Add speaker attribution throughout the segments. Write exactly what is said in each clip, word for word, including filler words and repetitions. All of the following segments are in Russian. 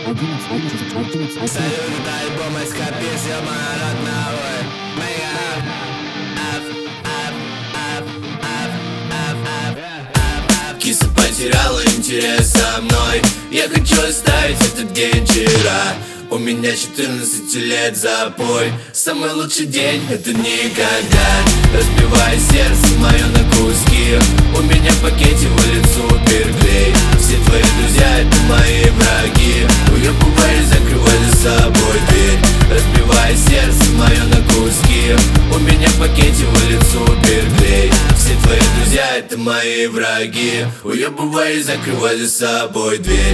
Speaker 1: Салют, альбом эскапист, я моя родная. Мега Аф, аф, аф, аф, аф, аф, аф. Киса потеряла интерес со мной. Я хочу оставить этот день вчера. У меня четырнадцать лет запой. Самый лучший день — это никогда. Разбивая сердце мое на куски. У меня в пакете вылет суперклей. Все твои друзья — это мои враги. Уебывай и закрывай за собой дверь. Разбивая сердце мое на куски. У меня в пакете вылет суперклей. Все твои друзья — это мои враги. Уебывай и закрывай за собой дверь.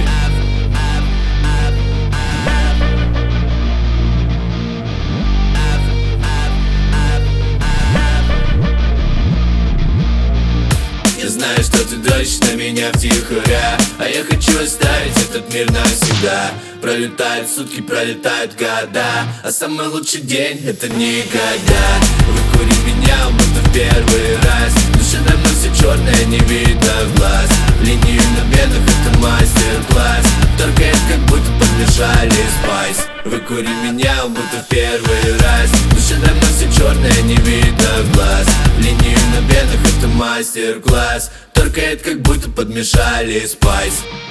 Speaker 1: Я знаю, что ты дрочишь на меня втихаря, а я хочу оставить этот мир навсегда. Пролетают сутки, пролетают года, а самый лучший день — это никогда. Выкури меня, будто в первый раз. В душе давно все черное, не видно в глаз. Линию на венах — это мастер-класс. Торкает, как будто подмешали спайс. Выкури меня, будто в первый раз. В душе давно все черное, не видно в глаз. Линию на венах — это мастер-класс. Торкает, как будто подмешали спайс.